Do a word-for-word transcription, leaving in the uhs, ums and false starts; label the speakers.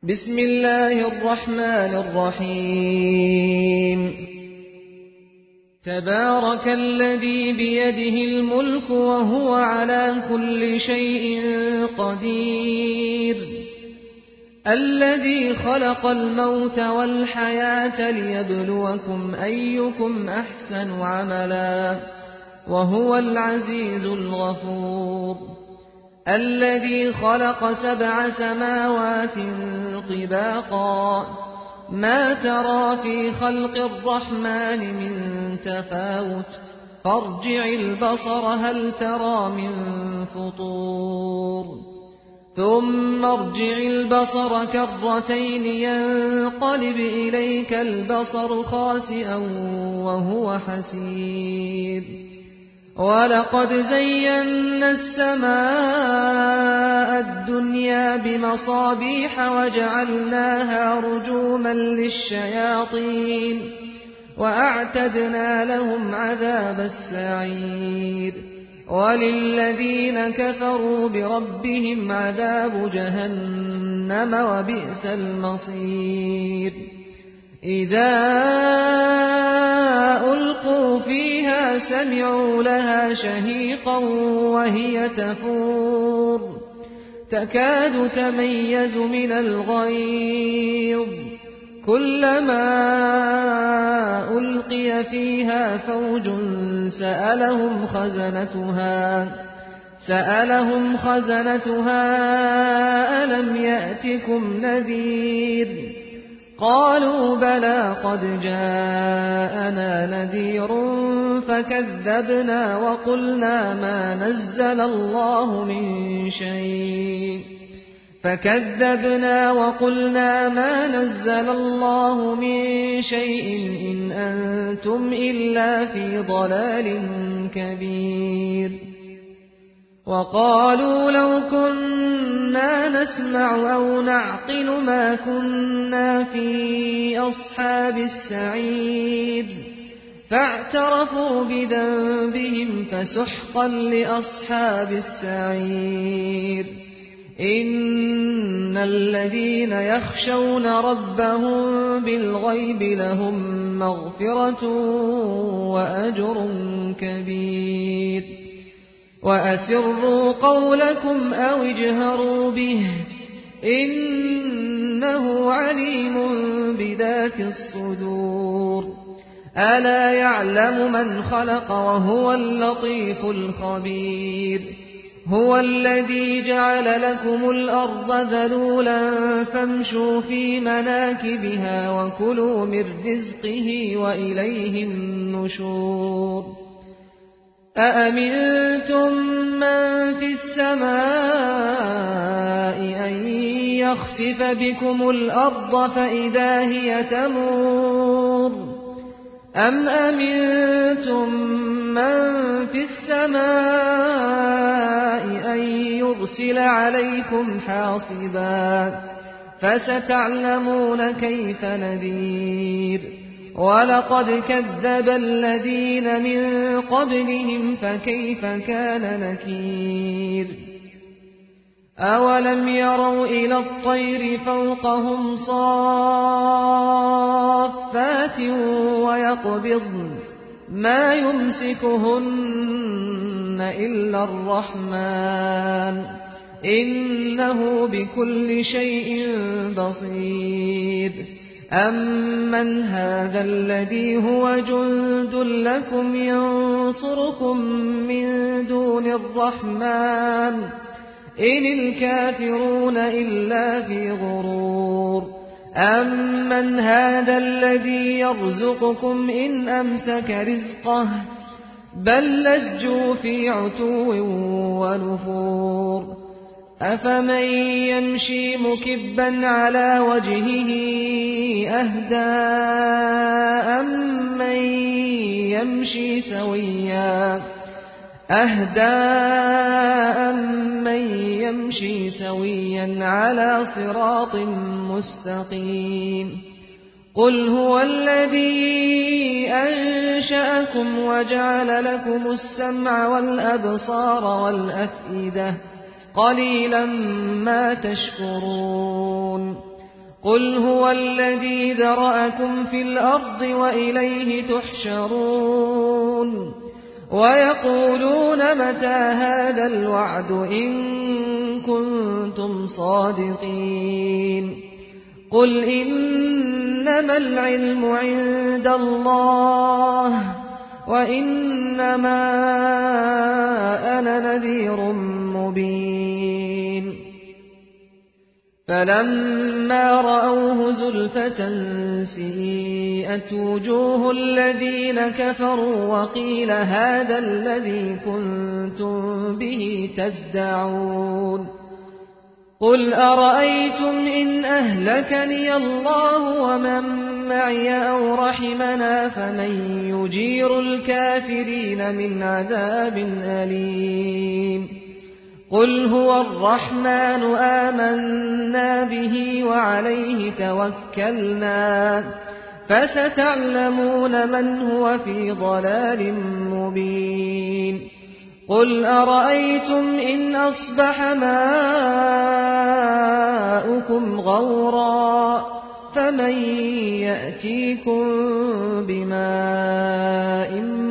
Speaker 1: بسم الله الرحمن الرحيم تبارك الذي بيده الملك وهو على كل شيء قدير الذي خلق الموت والحياة ليبلوكم أيكم أحسن عملا وهو العزيز الغفور الذي خلق سبع سماوات طباقا ما ترى في خلق الرحمن من تفاوت فارجع البصر هل ترى من فطور ثم ارجع البصر كرتين ينقلب إليك البصر خاسئا وهو حسير ولقد زينا السماء الدنيا بمصابيح وجعلناها رجوما للشياطين وأعتدنا لهم عذاب السعير وللذين كفروا بربهم عذاب جهنم وبئس المصير إذا ألقوا فيها سمعوا لها شهيقا وهي تفور تكاد تميز من الغيظ كلما ألقي فيها فوج سألهم خزنتها سألهم خزنتها ألم يأتكم نذير قالوا بلى قد جاءنا نذير فكذبنا وقلنا ما نزل الله من شيء فكذبنا وقلنا ما نزل الله من شيء إن أنتم إلا في ضلال كبير وقالوا لو كنا نسمع أو نعقل ما كنا في أصحاب السعير فاعترفوا بذنبهم فسحقا لأصحاب السعير إن الذين يخشون ربهم بالغيب لهم مغفرة وأجر كبير وأسروا قولكم أو اجهروا به إنه عليم بذات الصدور ألا يعلم من خلق وهو اللطيف الخبير هو الذي جعل لكم الأرض ذلولا فامشوا في مناكبها وكلوا من رزقه وإليه النشور أأمنتم من في السماء أن يخسف بكم الأرض فإذا هي تمور أم أمنتم من في السماء أن يرسل عليكم حاصبا فستعلمون كيف نذير ولقد كذب الذين من قبلهم فكيف كان نكير أولم يروا إلى الطير فوقهم صافات ويقبضن ما يمسكهن إلا الرحمن إنه بكل شيء بصير أمن هذا الذي هو جند لكم ينصركم من دون الرحمن إن الكافرون إلا في غرور أمن هذا الذي يرزقكم إن أمسك رزقه بل لجوا في عتو ونفور أفمن يمشي مكبا على وجهه أهدى أمن يمشي سويا أهدى أمن يمشي سويا على صراط مستقيم قل هو الذي أنشأكم وجعل لكم السمع والأبصار والأفئدة قليلا ما تشكرون قل هو الذي ذرأكم في الأرض وإليه تحشرون ويقولون متى هذا الوعد إن كنتم صادقين قل إنما العلم عند الله وإنما أنا نذير مبين فلما رأوه زلفة سيئت وجوه الذين كفروا وقيل هذا الذي كنتم به تدعون قل أرأيتم إن أهلكني الله ومن معي أو رحمنا فمن يجير الكافرين من عذاب أليم قل هو الرحمن آمنا به وعليه توكلنا فستعلمون من هو في ضلال مبين قل أرأيتم إن أصبح ماؤكم غورا فمن يأتيكم بماء